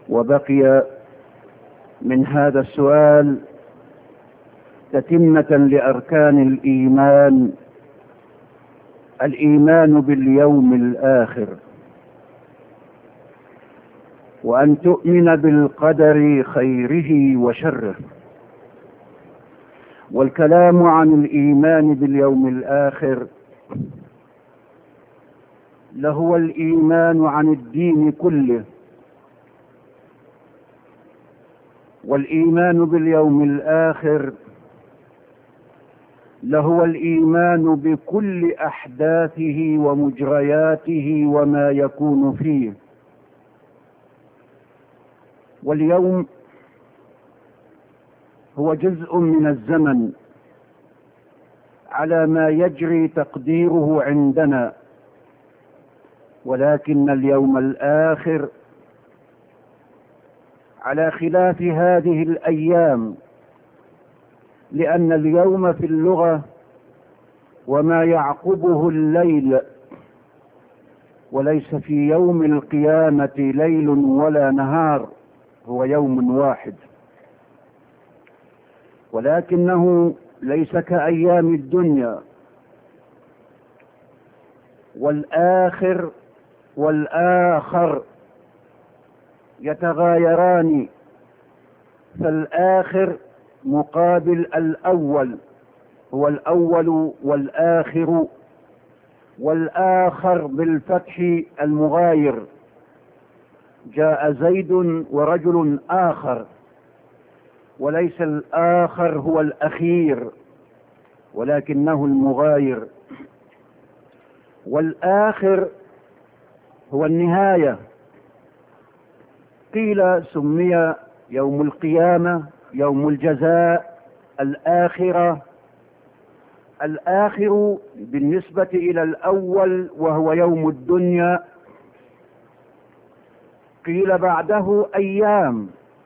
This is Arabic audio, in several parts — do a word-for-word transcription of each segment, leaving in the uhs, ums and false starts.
وبقي من هذا السؤال تتمة لأركان الإيمان، الإيمان باليوم الآخر، وأن تؤمن بالقدر خيره وشره. والكلام عن الإيمان باليوم الآخر لهو الإيمان عن الدين كله، والإيمان باليوم الآخر لهو الإيمان بكل أحداثه ومجرياته وما يكون فيه. واليوم هو جزء من الزمن على ما يجري تقديره عندنا، ولكن اليوم الآخر على خلاف هذه الأيام، لأن اليوم في اللغة وما يعقبه الليل، وليس في يوم القيامة ليل ولا نهار، هو يوم واحد، ولكنه ليس كأيام الدنيا. والآخر والآخر يتغايران، فالآخر مقابل الأول، هو الأول والآخر، والآخر بالفتح المغاير، جاء زيد ورجل آخر، وليس الآخر هو الأخير ولكنه المغاير. والآخر هو النهاية. قيل سمي يوم القيامة يوم الجزاء الآخرة، الآخر بالنسبة إلى الأول وهو يوم الدنيا. قيل بعده أيام،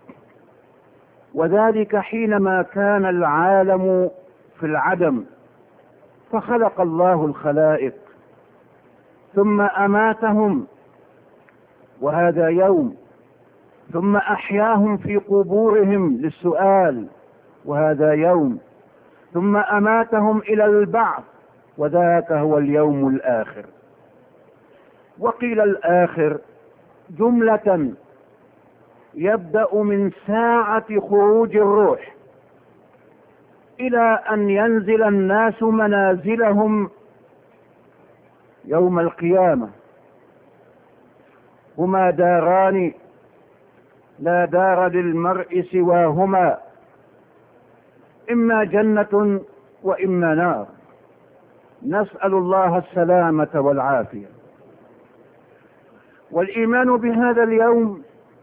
وذلك حينما كان العالم في العدم فخلق الله الخلائق ثم أماتهم وهذا يوم، ثم أحياهم في قبورهم للسؤال وهذا يوم، ثم أماتهم إلى البعث وذاك هو اليوم الآخر. وقيل الآخر جملة يبدأ من ساعة خروج الروح إلى أن ينزل الناس منازلهم يوم القيامة. هما داران لا دار للمرء سواهما، إما جنة وإما نار، نسأل الله السلامة والعافية. والإيمان بهذا اليوم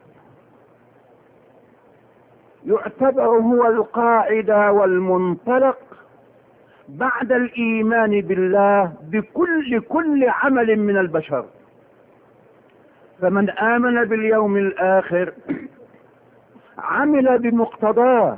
يعتبر هو القاعدة والمنطلق بعد الإيمان بالله بكل كل عمل من البشر. فمن آمن باليوم الآخر عمل بمقتضاه،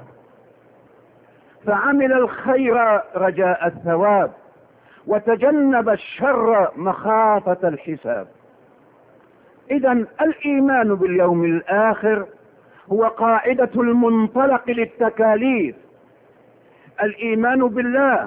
فعمل الخير رجاء الثواب وتجنب الشر مخافة الحساب. إذن الإيمان باليوم الآخر هو قاعدة المنطلق للتكاليف. الإيمان بالله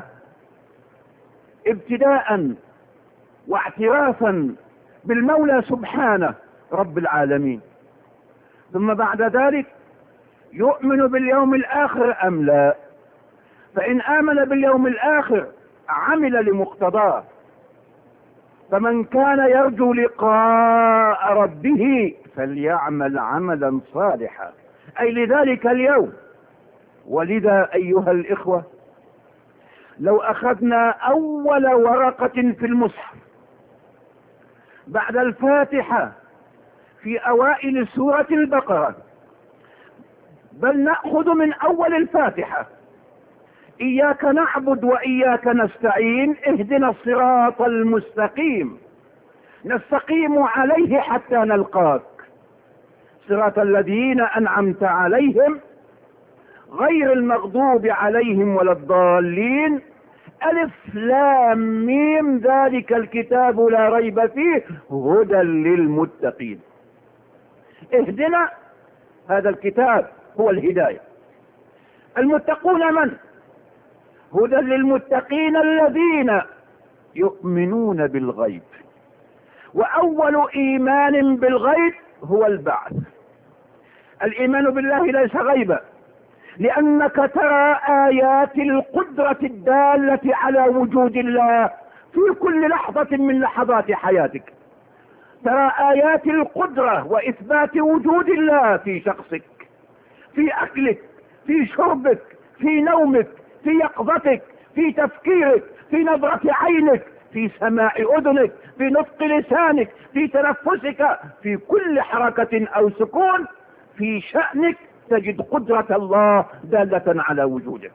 ابتداء واعترافا بالمولى سبحانه رب العالمين، ثم بعد ذلك يؤمن باليوم الآخر أم لا. فإن آمن باليوم الآخر عمل لمقتضاه، فمن كان يرجو لقاء ربه فليعمل عملا صالحا، أي لذلك اليوم. ولذا أيها الإخوة، لو أخذنا أول ورقة في المصحف بعد الفاتحة في أوائل سورة البقرة، بل نأخذ من أول الفاتحة إياك نعبد وإياك نستعين اهدنا الصراط المستقيم نستقيم عليه حتى نلقاك صراط الذين أنعمت عليهم غير المغضوب عليهم ولا الضالين ألف لام ميم ذلك الكتاب لا ريب فيه هدى للمتقين. اهدنا هذا الكتاب هو الهداية. المتقون من؟ هدى للمتقين الذين يؤمنون بالغيب. وأول إيمان بالغيب هو البعث. الإيمان بالله ليس غيبا، لأنك ترى آيات القدرة الدالة على وجود الله في كل لحظة من لحظات حياتك. ترى آيات القدرة وإثبات وجود الله في شخصك، في أكلك، في شربك، في نومك، في يقظتك، في تفكيرك، في نظرة عينك، في سماع أذنك، في نطق لسانك، في تنفسك، في كل حركة أو سكون في شأنك تجد قدرة الله دالة على وجوده.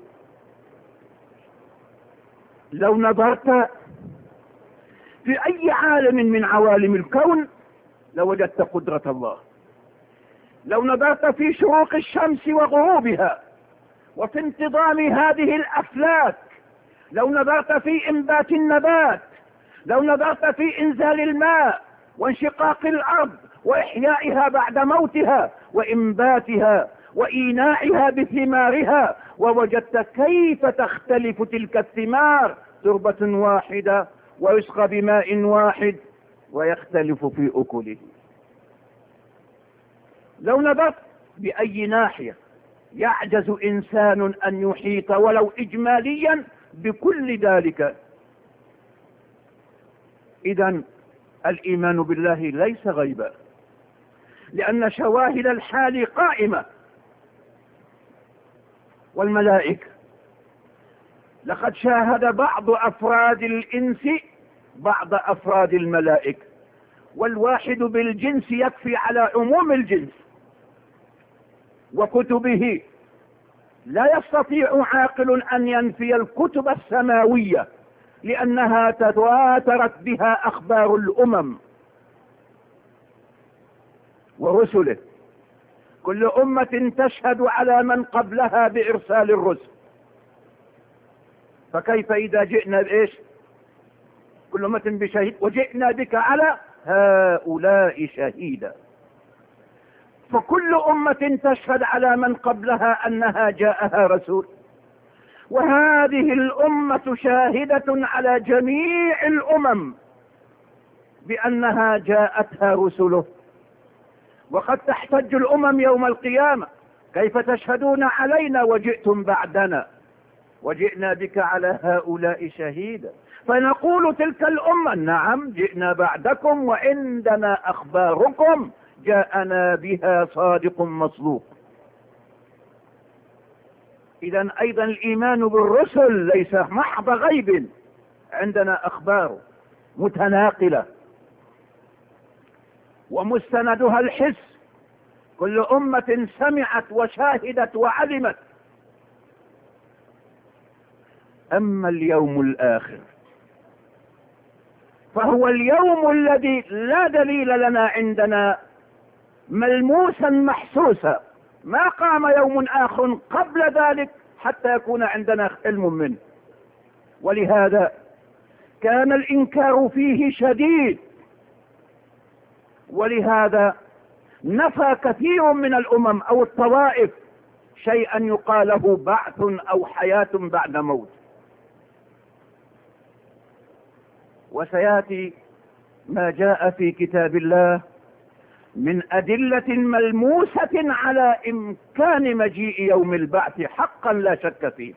لو نظرت في أي عالم من عوالم الكون لوجدت قدرة الله. لو نظرت في شروق الشمس وغروبها وفي انتظام هذه الأفلاك، لو نظرت في إنبات النبات، لو نظرت في إنزال الماء وانشقاق الأرض وإحيائها بعد موتها وإنباتها وإيناعها بثمارها، ووجدت كيف تختلف تلك الثمار، تربة واحدة ويسقى بماء واحد ويختلف في أكله. لو نظرت بأي ناحية يعجز إنسان أن يحيط ولو إجماليا بكل ذلك. إذن الإيمان بالله ليس غيبا، لأن شواهد الحال قائمة. والملائكة لقد شاهد بعض أفراد الإنس بعض أفراد الملائكة، والواحد بالجنس يكفي على عموم الجنس. وكتبه لا يستطيع عاقل أن ينفي الكتب السماوية، لأنها تواترت بها أخبار الأمم ورسله. كل أمة تشهد على من قبلها بإرسال الرسل، فكيف إذا جئنا بإيش؟ كل أمة بشهيد وجئنا بك على هؤلاء شهيدا. فكل أمة تشهد على من قبلها أنها جاءها رسول، وهذه الأمة شاهدة على جميع الأمم بأنها جاءتها رسله. وقد تحتج الأمم يوم القيامة: كيف تشهدون علينا وجئتم بعدنا وجئنا بك على هؤلاء شهيدا؟ فنقول تلك الأمة: نعم جئنا بعدكم وعندنا أخباركم جاءنا بها صادق مصدوق. إذن أيضا الإيمان بالرسل ليس محض غيب، عندنا أخبار متناقلة ومستندها الحس. كل أمة سمعت وشاهدت وعلمت. أما اليوم الآخر فهو اليوم الذي لا دليل لنا عندنا ملموسا محسوسا، ما قام يوم آخر قبل ذلك حتى يكون عندنا علم منه. ولهذا كان الإنكار فيه شديد، ولهذا نفى كثير من الأمم أو الطوائف شيئا يقال له بعث أو حياة بعد موت. وسيأتي ما جاء في كتاب الله من أدلة ملموسة على إمكان مجيء يوم البعث حقا لا شك فيه.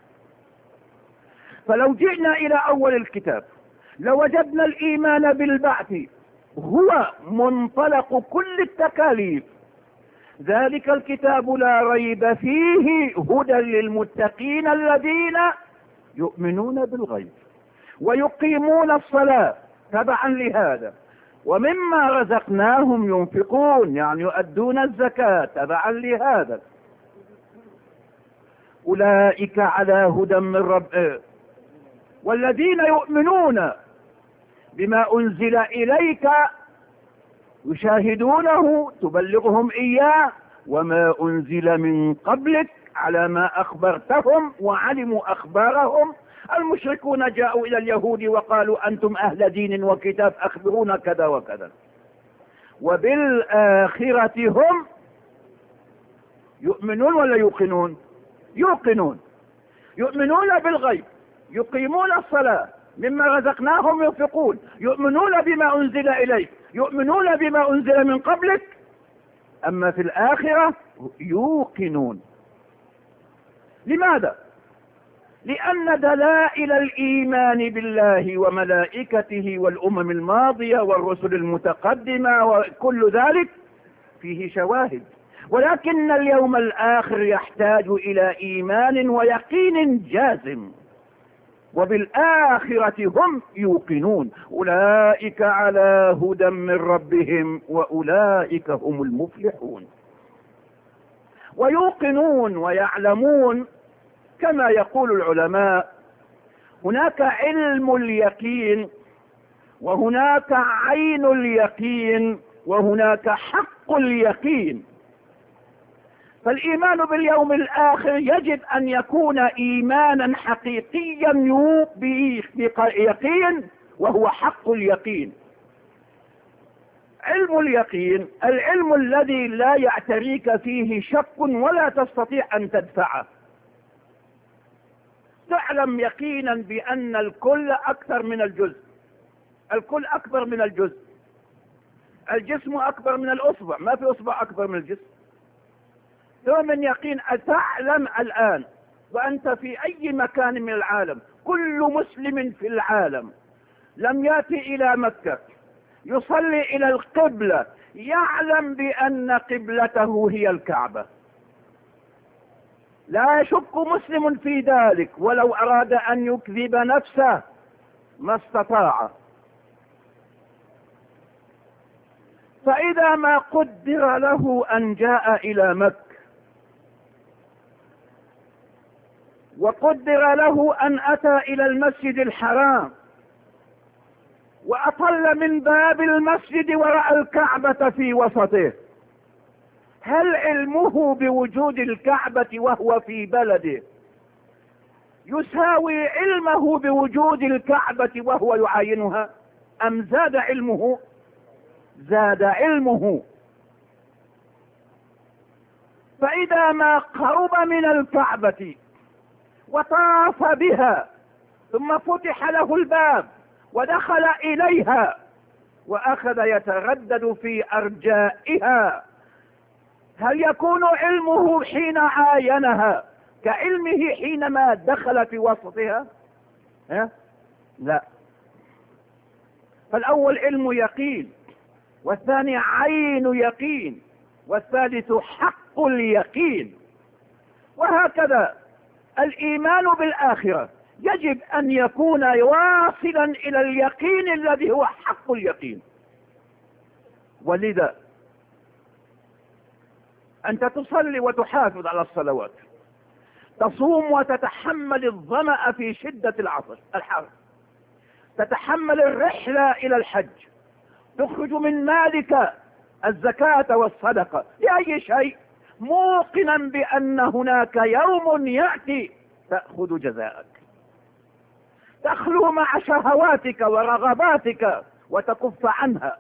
فلو جئنا إلى أول الكتاب لوجدنا الإيمان بالبعث هو منطلق كل التكاليف. ذلك الكتاب لا ريب فيه هدى للمتقين الذين يؤمنون بالغيب ويقيمون الصلاة تبعا لهذا، ومما رزقناهم ينفقون، يعني يؤدون الزكاة تبعا لهذا. أولئك على هدى من رب. والذين يؤمنون بما أنزل إليك يشاهدونه تبلغهم إياه وما أنزل من قبلك على ما أخبرتهم وعلموا أخبارهم. المشركون جاءوا إلى اليهود وقالوا: أنتم أهل دين وكتاب، أخبرونا كذا وكذا. وبالآخرة هم يؤمنون ولا يوقنون؟ يوقنون. يؤمنون بالغيب، يقيمون الصلاة، مما رزقناهم ينفقون، يؤمنون بما أنزل إليك، يؤمنون بما أنزل من قبلك. أما في الآخرة يوقنون. لماذا؟ لأن دلائل الإيمان بالله وملائكته والأمم الماضية والرسل المتقدمة وكل ذلك فيه شواهد، ولكن اليوم الآخر يحتاج إلى إيمان ويقين جازم، وبالآخرة هم يوقنون. أولئك على هدى من ربهم وأولئك هم المفلحون. ويوقنون ويعلمون كما يقول العلماء: هناك علم اليقين، وهناك عين اليقين، وهناك حق اليقين. فالإيمان باليوم الآخر يجب أن يكون إيمانا حقيقيا بيقين، وهو حق اليقين. علم اليقين العلم الذي لا يعتريك فيه شك ولا تستطيع أن تدفعه. تعلم يقينا بأن الكل أكثر من الجزء، الكل أكبر من الجزء، الجسم أكبر من الأصبع، ما في أصبع أكبر من الجسم. من يقين أتعلم الآن وأنت في أي مكان من العالم، كل مسلم في العالم لم يأتي إلى مكة يصلي إلى القبلة يعلم بأن قبلته هي الكعبة. لا يشك مسلم في ذلك، ولو أراد أن يكذب نفسه ما استطاع. فإذا ما قدر له أن جاء إلى مكة، وقدر له أن أتى إلى المسجد الحرام، وأطل من باب المسجد ورأى الكعبة في وسطه، هل علمه بوجود الكعبة وهو في بلده يساوي علمه بوجود الكعبة وهو يعاينها، أم زاد علمه؟ زاد علمه. فإذا ما قرب من الكعبة وطاف بها ثم فتح له الباب ودخل إليها وأخذ يتردد في أرجائها، هل يكون علمه حين عاينها كعلمه حينما دخل في وسطها؟ ها؟ لا. فالأول علم يقين، والثاني عين يقين، والثالث حق اليقين. وهكذا الإيمان بالآخرة يجب أن يكون واصلا إلى اليقين الذي هو حق اليقين. ولذا أنت تصلي وتحافظ على الصلوات، تصوم وتتحمل الظمأ في شدة العصر الحر، تتحمل الرحلة إلى الحج، تخرج من مالك الزكاة والصدقة لأي شيء، موقنا بأن هناك يوم يأتي تأخذ جزاءك، تخلو مع شهواتك ورغباتك وتكف عنها.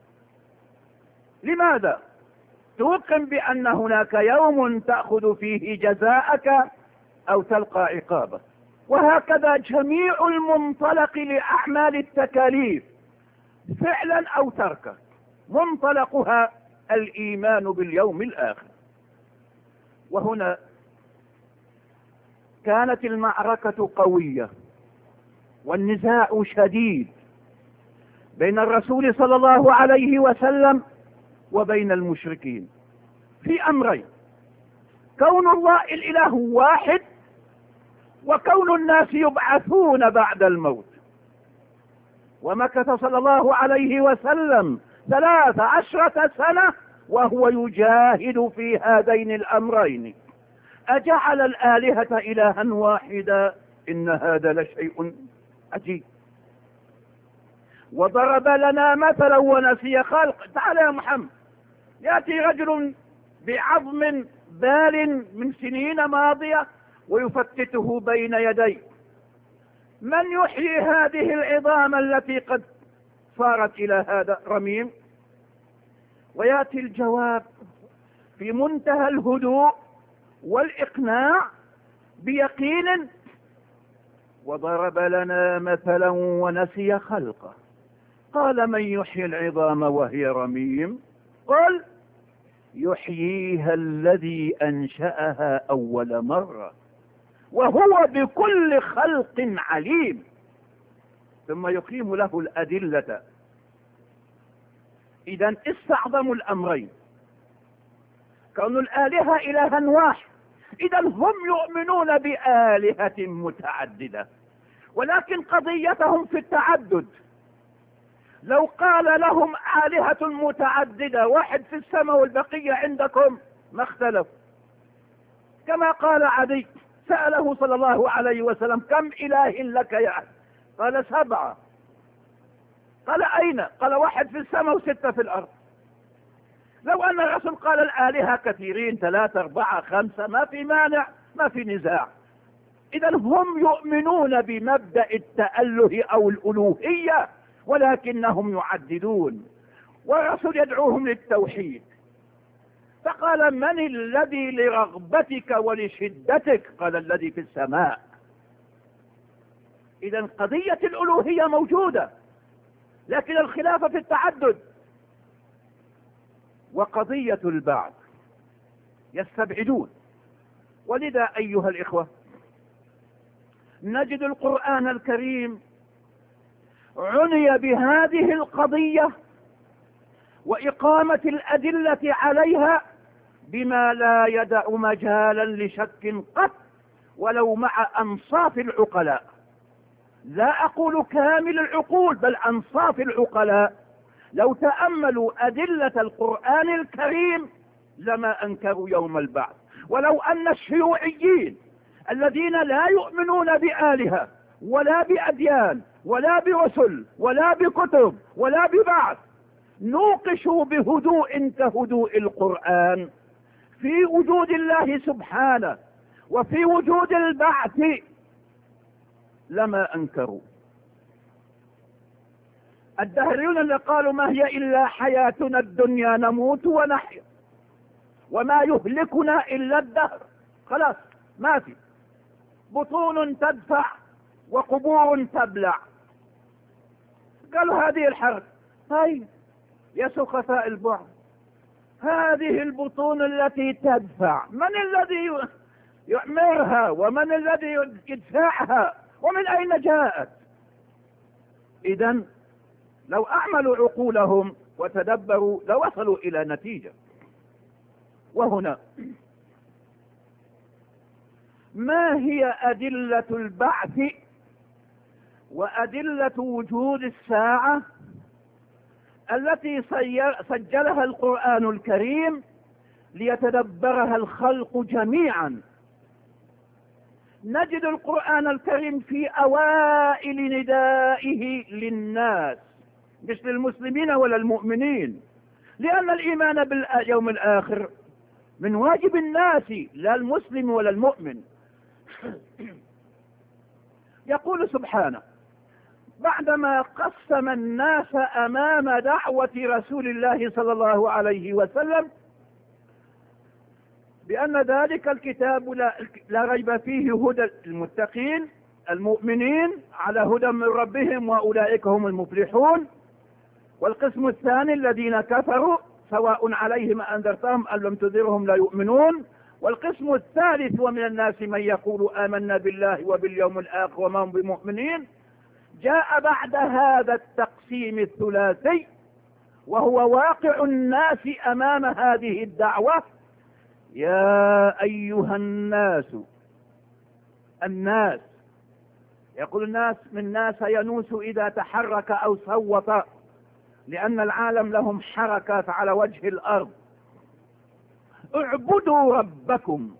لماذا؟ توقن بأن هناك يوم تأخذ فيه جزاءك أو تلقى عقابه. وهكذا جميع المنطلق لأعمال التكاليف فعلا أو تركا منطلقها الإيمان باليوم الآخر. وهنا كانت المعركة قوية والنزاع شديد بين الرسول صلى الله عليه وسلم وبين المشركين في أمرين: كون الله الإله واحد، وكون الناس يبعثون بعد الموت. ومكث صلى الله عليه وسلم ثلاث عشرة سنة وهو يجاهد في هذين الأمرين. أجعل الآلهة إلها واحدا إن هذا لشيء عجيب. وضرب لنا مثلا ونسي خلق. تعال يا محمد، يأتي رجل بعظم بال من سنين ماضية ويفتته بين يديه، من يحيي هذه العظام التي قد صارت إلى هذا رميم؟ ويأتي الجواب في منتهى الهدوء والإقناع بيقين. وضرب لنا مثلا ونسي خلقه قال من يحيي العظام وهي رميم قل يحييها الذي أنشأها أول مرة وهو بكل خلق عليم. ثم يقيم له الأدلة. إذا استعظموا الأمرين، كون الآلهة إلها واحد، إذا هم يؤمنون بآلهة متعددة، ولكن قضيتهم في التعدد. لو قال لهم آلهة متعددة، واحد في السماء والبقية عندكم، ما اختلف. كما قال عدي سأله صلى الله عليه وسلم كم إله لك يا أهل؟ قال سبعة. قال أين؟ قال واحد في السماء وستة في الأرض. لو أن الرسول قال الآلهة كثيرين، ثلاثة أربعة خمسة، ما في مانع، ما في نزاع. إذا هم يؤمنون بمبدأ التأله أو الألوهية، ولكنهم يعددون، والرسول يدعوهم للتوحيد. فقال من الذي لرغبتك ولشدتك؟ قال الذي في السماء. إذا قضية الألوهية موجودة، لكن الخلاف في التعدد. وقضية البعث يستبعدون. ولذا أيها الإخوة نجد القرآن الكريم عني بهذه القضية وإقامة الأدلة عليها بما لا يدع مجالا لشك قط، ولو مع أنصاف العقلاء. لا أقول كامل العقول، بل أنصاف العقلاء لو تأملوا أدلة القرآن الكريم لما أنكروا يوم البعث. ولو أن الشيوعيين الذين لا يؤمنون بآلهة ولا بأديان ولا برسل ولا بكتب ولا ببعث نوقشوا بهدوء كهدوء القرآن في وجود الله سبحانه وفي وجود البعث لما أنكروا. الدهريون اللي قالوا ما هي إلا حياتنا الدنيا نموت ونحيا وما يهلكنا إلا الدهر، خلاص ما في، بطون تدفع وقبور تبلع. قالوا هذه الحرب هاي يا سخفاء البعد، هذه البطون التي تدفع، من الذي يعمرها ومن الذي يدفعها ومن أين جاءت؟ إذن لو أعملوا عقولهم وتدبروا لوصلوا إلى نتيجة. وهنا ما هي أدلة البعث وأدلة وجود الساعة التي سجلها القرآن الكريم ليتدبرها الخلق جميعا؟ نجد القرآن الكريم في أوائل ندائه للناس، مش للمسلمين ولا المؤمنين، لأن الإيمان باليوم الآخر من واجب الناس لا المسلم ولا المؤمن. يقول سبحانه بعدما قسم الناس أمام دعوة رسول الله صلى الله عليه وسلم بأن ذلك الكتاب لا, لا ريب فيه هدى المتقين المؤمنين على هدى من ربهم وأولئك هم المفلحون. والقسم الثاني الذين كفروا سواء عليهم أنذرتهم أم لم تنذرهم لا يؤمنون. والقسم الثالث ومن الناس من يقول آمنا بالله وباليوم الآخر وما هم بمؤمنين. جاء بعد هذا التقسيم الثلاثي وهو واقع الناس أمام هذه الدعوة. يا أيها الناس، الناس يقول الناس من ناس ينوس إذا تحرك أو صوت، لأن العالم لهم حركات على وجه الأرض. اعبدوا ربكم،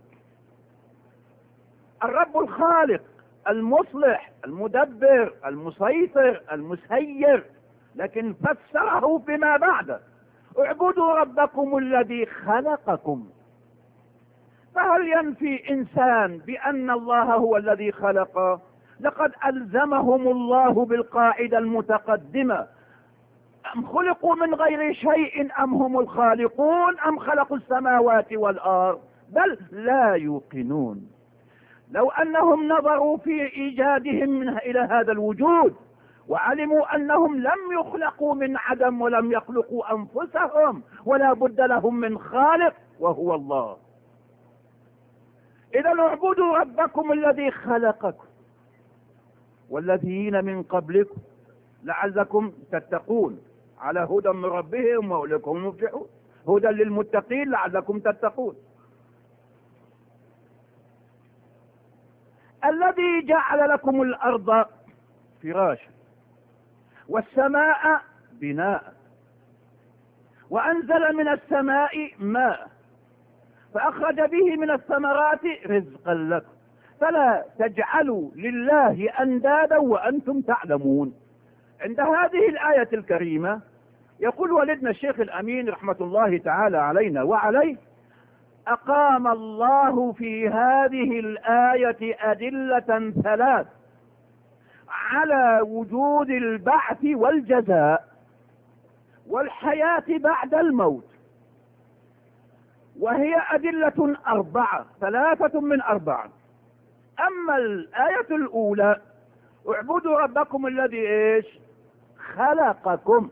الرب الخالق المصلح المدبر المسيطر المسير، لكن فسره بما بعده اعبدوا ربكم الذي خلقكم. فهل ينفي إنسان بأن الله هو الذي خلق؟ لقد ألزمهم الله بالقاعدة المتقدمة: أم خلقوا من غير شيء أم هم الخالقون أم خلقوا السماوات والأرض؟ بل لا يوقنون. لو أنهم نظروا في إيجادهم من إلى هذا الوجود وعلموا أنهم لم يخلقوا من عدم ولم يخلقوا أنفسهم ولا بد لهم من خالق وهو الله. إذا اعبدوا ربكم الذي خلقكم والذين من قبلكم لعلكم تتقون، على هدى من ربهم وأولئك هم المفلحون. هدى للمتقين لعلكم تتقون. الذي جعل لكم الأرض فراشا والسماء بناء وأنزل من السماء ماء فأخرج به من الثمرات رزقا لكم فلا تجعلوا لله أندادا وأنتم تعلمون. عند هذه الآية الكريمة يقول والدنا الشيخ الأمين رحمة الله تعالى علينا وعليه: أقام الله في هذه الآية أدلة ثلاث على وجود البعث والجزاء والحياة بعد الموت، وهي أدلة أربعة، ثلاثة من أربعة. أما الآية الأولى: اعبدوا ربكم الذي إيش خلقكم،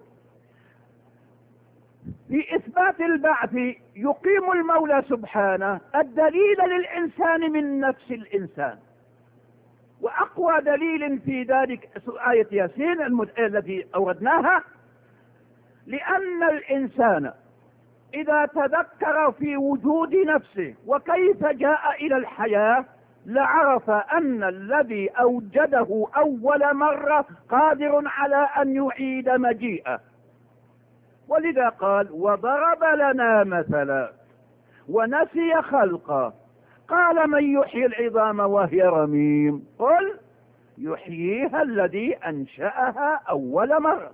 في إثبات البعث يقيم المولى سبحانه الدليل للإنسان من نفس الإنسان. وأقوى دليل في ذلك آية ياسين التي أوردناها، لأن الإنسان إذا تذكر في وجود نفسه وكيف جاء إلى الحياة لعرف أن الذي أوجده أول مرة قادر على أن يعيد مجيئه. ولذا قال: وضرب لنا مثلا ونسي خلقه قال من يحيي العظام وهي رميم قل يحييها الذي أنشأها أول مرة.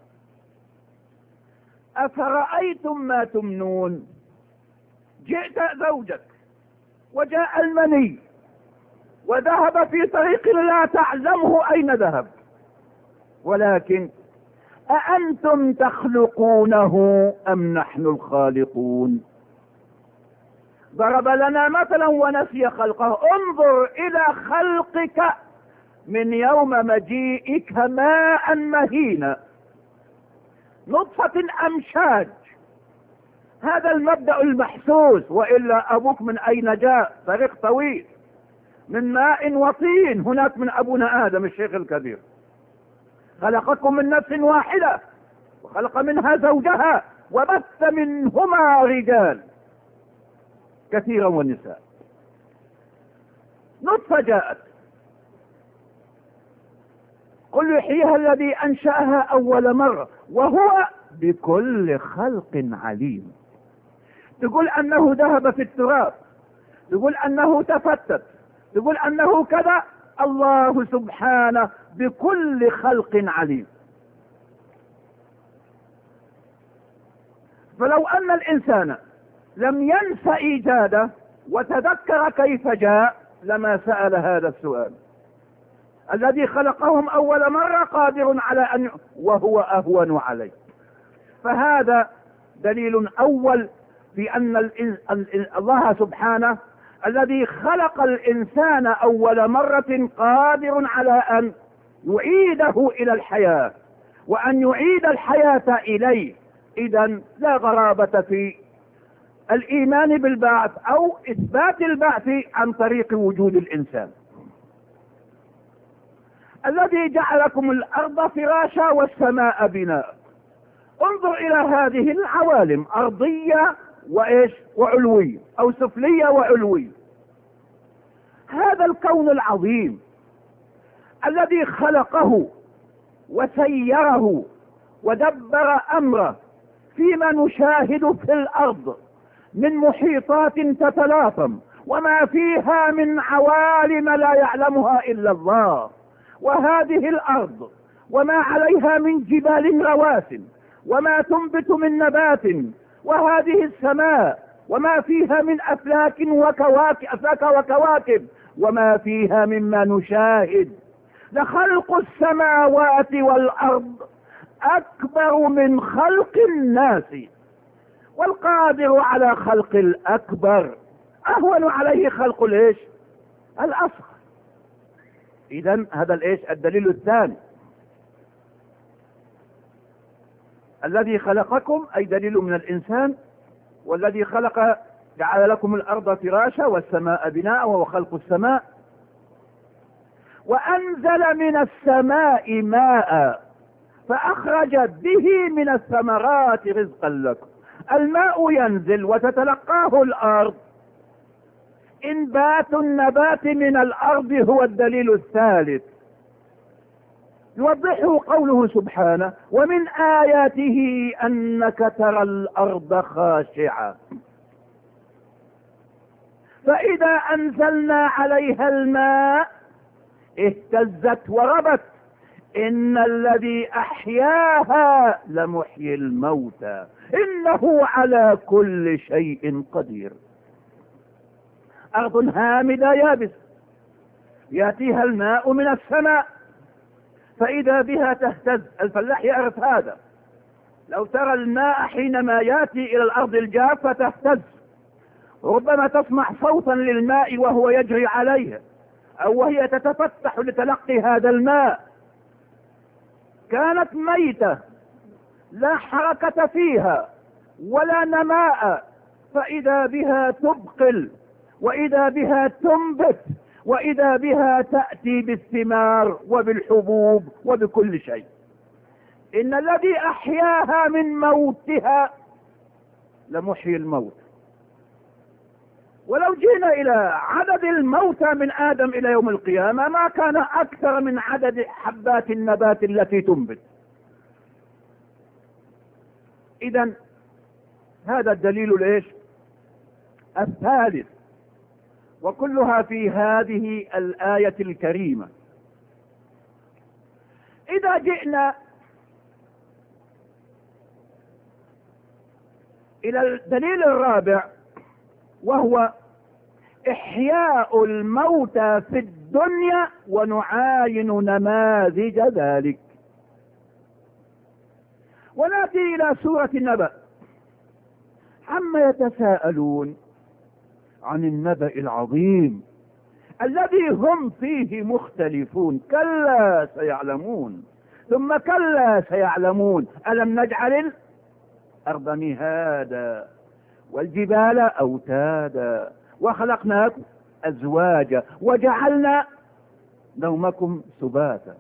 أفرأيتم ما تمنون؟ جئت زوجك وجاء المني وذهب في طريق لا تعلمه أين ذهب، ولكن أأنتم تخلقونه أم نحن الخالقون؟ ضرب لنا مثلا ونسي خلقه. انظر إلى خلقك من يوم مجيئك ماء مهينا نطفة أمشاج، هذا المبدأ المحسوس، وإلا أبوك من أين جاء؟ طريق طويل، من ماء وطين، هناك من أبونا آدم الشيخ الكبير. خلقكم من نفس واحدة وخلق منها زوجها وبث منهما رجال كثيرا والنساء. نطفة جاءت، قل يحييها الذي أنشأها أول مرة وهو بكل خلق عليم. تقول أنه ذهب في التراب، تقول أنه تفتت، تقول أنه كذا، الله سبحانه بكل خلق عليم. فلو أن الإنسان لم ينس إيجاده وتذكر كيف جاء لما سأل هذا السؤال. الذي خلقهم أول مرة قادر على أن وهو أهون عليه. فهذا دليل أول في أن الله سبحانه الذي خلق الإنسان أول مرة قادر على أن يعيده إلى الحياة وأن يعيد الحياة إليه. إذن لا غرابة في الإيمان بالبعث أو إثبات البعث عن طريق وجود الإنسان. الذي جعلكم الأرض فراشا والسماء بناء. انظر إلى هذه العوالم، أرضية وإيش وعلوية، أو سفلية وعلوية. هذا الكون العظيم الذي خلقه وسيره ودبر أمره فيما نشاهد في الأرض من محيطات تتلاطم وما فيها من عوالم لا يعلمها إلا الله، وهذه الأرض وما عليها من جبال رواس وما تنبت من نبات، وهذه السماء وما فيها من أفلاك وكواكب, أفلاك وكواكب وما فيها مما نشاهد. لخلق السماوات والأرض أكبر من خلق الناس، والقادر على خلق الأكبر اهون عليه خلق الايش؟ الاصغر. اذا هذا الايش؟ الدليل الثاني. الذي خلقكم اي دليل من الانسان، والذي خلق جعل لكم الارض فراشا والسماء بناء، وهو خلق السماء. وانزل من السماء ماء فاخرج به من الثمرات رزقا لكم. الماء ينزل وتتلقاه الارض. انبات النبات من الارض هو الدليل الثالث. يوضحه قوله سبحانه: ومن آياته أنك ترى الأرض خاشعة فإذا أنزلنا عليها الماء اهتزت وربت إن الذي أحياها لمحيي الموتى إنه على كل شيء قدير. أرض هامدة يابسة يأتيها الماء من السماء فإذا بها تهتز. الفلاح يعرف هذا. لو ترى الماء حينما يأتي إلى الأرض الجافة تهتز، ربما تسمع صوتا للماء وهو يجري عليها، أو وهي تتفتح لتلقي هذا الماء. كانت ميتة لا حركة فيها ولا نماء، فإذا بها تبقل، وإذا بها تنبت، وإذا بها تأتي بالثمار وبالحبوب وبكل شيء. إن الذي أحياها من موتها لمحيي الموت. ولو جينا إلى عدد الموتى من آدم إلى يوم القيامة ما كان أكثر من عدد حبات النبات التي تنبت. إذن هذا الدليل الإيش؟ الثالث، وكلها في هذه الآية الكريمة. إذا جئنا إلى الدليل الرابع وهو إحياء الموتى في الدنيا ونعاين نماذج ذلك، ونأتي إلى سورة النبأ. عما يتساءلون عن النبأ العظيم الذي هم فيه مختلفون. كلا سيعلمون ثم كلا سيعلمون. ألم نجعل الأرض مهادا والجبال أوتادا وخلقناكم أزواجا وجعلنا نومكم سباتا.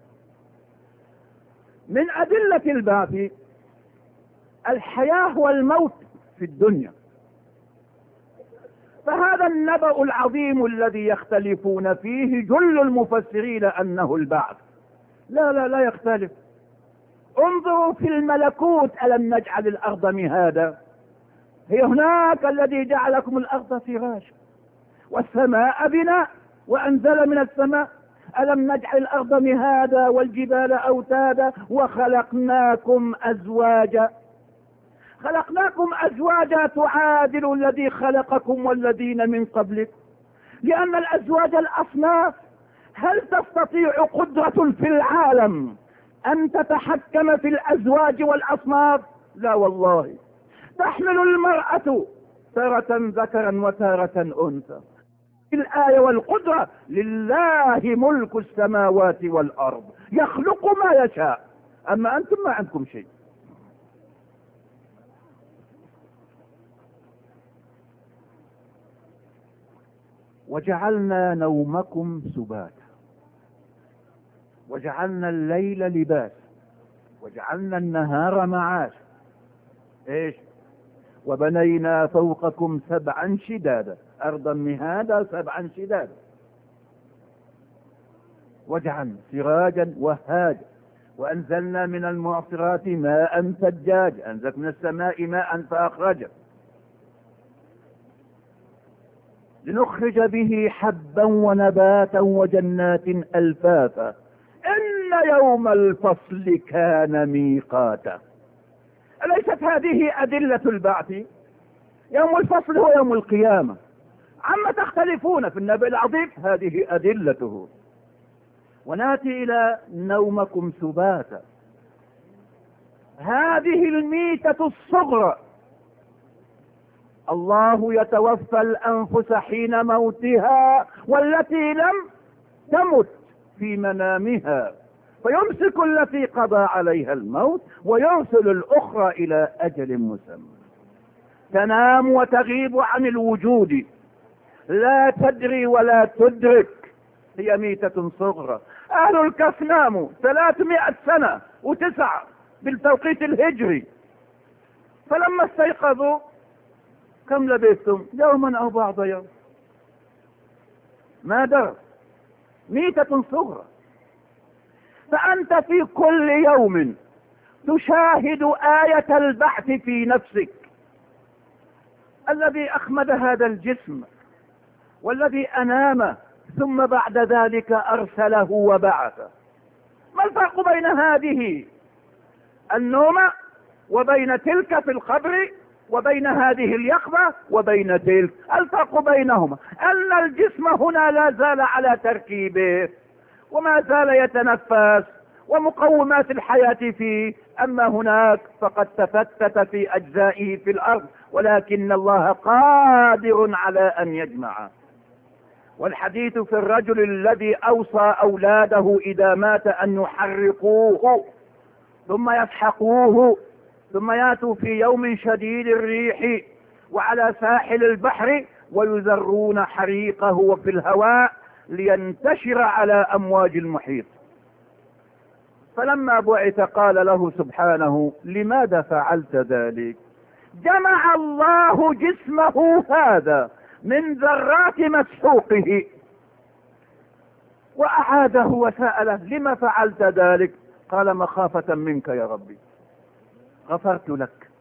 من أدلة البعث الحياة والموت في الدنيا. فهذا النبأ العظيم الذي يختلفون فيه جل المفسرين أنه البعث. لا لا لا يختلف. انظروا في الملكوت: ألم نجعل الأرض مهادا؟ هي هناك الذي جعلكم الأرض فراشا والسماء بناء وأنزل من السماء. ألم نجعل الأرض مهادا والجبال أوتادا وخلقناكم أزواجا. خلقناكم أزواجا تعادل الذي خلقكم والذين من قبلك، لأن الأزواج الأصناف. هل تستطيع قدرة في العالم أن تتحكم في الأزواج والأصناف؟ لا والله. تحمل المرأة تارة ذكرا وتارة أنثى. الآية والقدرة لله ملك السماوات والأرض يخلق ما يشاء، أما أنتم ما عندكم شيء. وجعلنا نومكم سباتا وجعلنا الليل لباسا وجعلنا النهار معاشا. ايش؟ وبنينا فوقكم سبعا شدادا. أرضا مهادا سبعا شدادا. وجعلنا سراجا وهاجا وأنزلنا من المعصرات ماء ثجاجا. أنزلنا من السماء ماء فأخرج لنخرج به حبا ونباتا وجنات ألفافا إن يوم الفصل كان ميقاتا. أليست هذه أدلة البعث؟ يوم الفصل هو يوم القيامة. عما تختلفون في النبأ العظيم هذه أدلته. ونأتي إلى نومكم سباتا. هذه الميتة الصغرى الله يتوفى الأنفس حين موتها والتي لم تمت في منامها، فيمسك التي قضى عليها الموت ويرسل الأخرى إلى أجل مسمى. تنام وتغيب عن الوجود، لا تدري ولا تدرك، هي ميتة صغرى. أهل الكهف ناموا ثلاثمائة سنة وتسعة بالتوقيت الهجري، فلما استيقظوا كم لبثتم؟ يوما أو بعض يوم، ما درى، ميتة صغرى. فأنت في كل يوم تشاهد آية البعث في نفسك. الذي أخمد هذا الجسم والذي أنام ثم بعد ذلك أرسله وبعثه، ما الفرق بين هذه النوم وبين تلك في القبر وبين هذه اليقظة وبين تلك؟ الفرق بينهما أن الجسم هنا لا زال على تركيبه وما زال يتنفس ومقومات الحياة فيه، أما هناك فقد تفتت في أجزائه في الأرض، ولكن الله قادر على أن يجمع. والحديث في الرجل الذي أوصى أولاده إذا مات أن يحرقوه ثم يسحقوه ثم ياتوا في يوم شديد الريح وعلى ساحل البحر ويذرون حريقه في الهواء لينتشر على أمواج المحيط. فلما بعث قال له سبحانه: لماذا فعلت ذلك؟ جمع الله جسمه هذا من ذرات مسحوقه وأعاده وسأله: لما فعلت ذلك؟ قال: مخافة منك يا ربي، غفرت لك